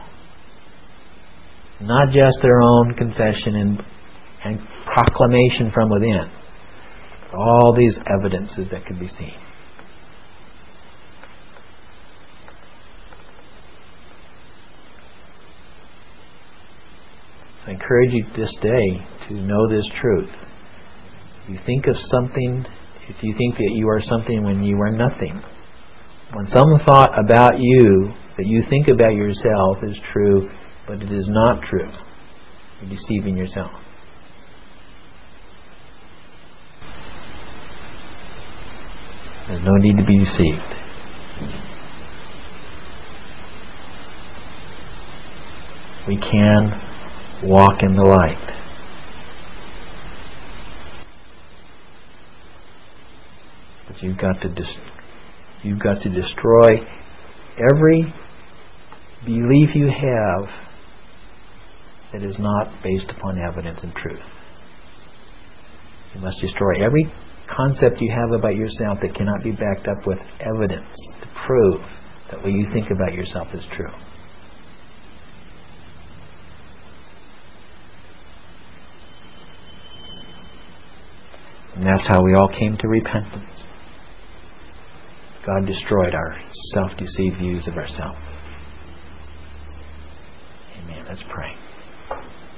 Not just their own confession and, and proclamation from within, but all these evidences that could be seen. I encourage you this day to know this truth. If you think of something, if you think that you are something when you are nothing, when some thought about you that you think about yourself is true, but it is not true, you're deceiving yourself. There's no need to be deceived. We can walk in the light. But you've got to dis- you've got to destroy every belief you have that is not based upon evidence and truth. You must destroy every concept you have about yourself that cannot be backed up with evidence to prove that what you think about yourself is true. And that's how we all came to repentance. God destroyed our self-deceived views of ourselves. Amen. Let's pray.